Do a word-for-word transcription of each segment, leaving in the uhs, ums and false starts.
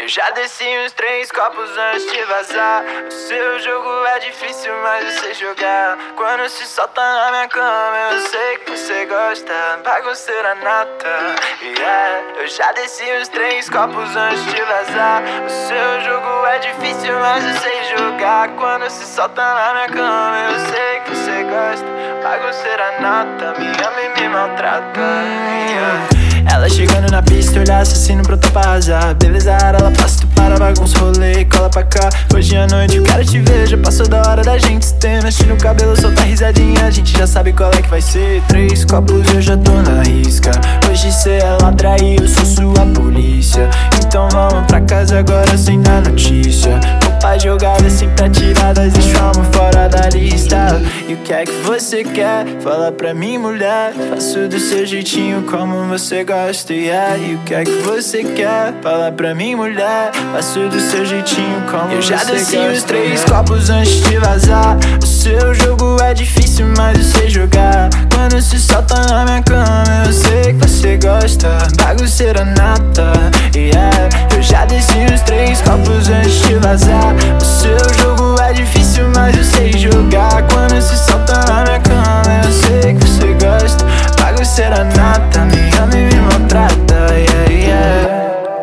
Eu já desci uns três copos antes de vazar. O seu jogo é difícil, mas eu sei jogar. Quando se solta na minha cama, eu sei que você gosta. Bagunceira nata, yeah. Eu já desci uns três copos antes de vazar. O seu jogo é difícil, mas eu sei jogar. Quando se solta na minha cama, eu sei que você gosta. Bagunceira nata, me ama e me maltrata, yeah. Ela chegando na pista, olhar assassino pronta pra arrasar. Beleza, ela passa, tu para, bagunça, rolê, cola pra cá. Hoje à noite eu quero te ver, já passou da hora da gente se ter. Mexe no cabelo, solta risadinha, a gente já sabe qual é que vai ser. Três copos eu já tô na risca. Hoje cê é ladra e eu sou sua polícia. Então vamos pra casa agora sem dar notícia. Roupa jogada sempre atiradas, deixa o amor fora da lista. E o que é que você quer? Fala pra mim, mulher. Faço do seu jeitinho como você gosta. Yeah. E o que é que você quer? Fala pra mim, mulher. Faço do seu jeitinho como eu você gosta. Eu já desci os três copos antes de vazar. O seu jogo é difícil, mas eu sei jogar. Quando se solta na minha cama, eu sei que você gosta. Bagunceira nata, yeah. Eu já desci os três copos antes de vazar. O seu jogo é difícil, mas eu sei jogar. Quando se solta na minha cama, eu sei que você gosta. Bagunceira nata, me ama e me maltrata, yeah, yeah.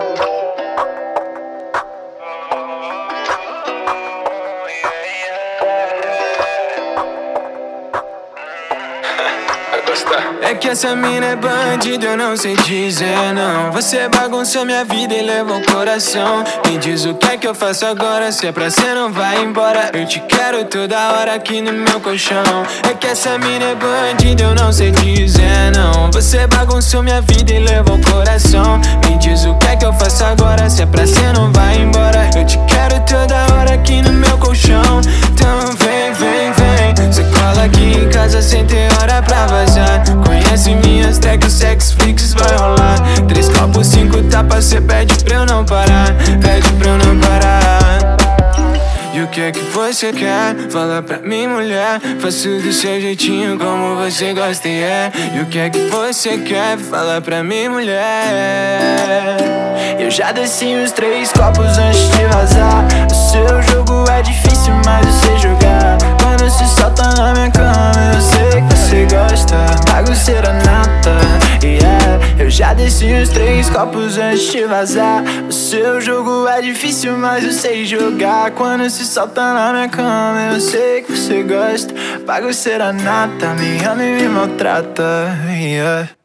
É que essa mina é bandida, eu não sei dizer não. Você bagunçou minha vida e levou o coração. Me diz o que é que eu faço agora, se é pra cê não vai embora. Eu te quero toda hora aqui no meu colchão. É que essa mina é bandida, eu não sei dizer não. Você bagunçou minha vida e levou o coração. Me diz o que é que eu faço agora, se é pra cê não vai embora. Eu te quero toda hora aqui no meu colchão. Então vem, vem, vem. Cê cola aqui em casa sem ter hora pra vazar. Conhece minhas tags, o sex fix vai rolar. Três copos, cinco tapas, cê pede pra eu não parar. Pede pra eu não parar. E o que é que você quer? Fala pra mim, mulher. Faço do seu jeitinho como você gosta, yeah. E o que é que você quer? Fala pra mim, mulher. Eu já desci os três copos antes de vazar. O seu jogo é difícil, mas eu sei jogar. Quando se solta na minha cama, eu sei que você gosta. Bagunceira nata, yeah. Eu já desci os três copos antes de vazar. O seu jogo é difícil, mas eu sei jogar. Quando se solta na minha cama, eu sei que você gosta. Bagunceira nata, me ama e me maltrata, yeah.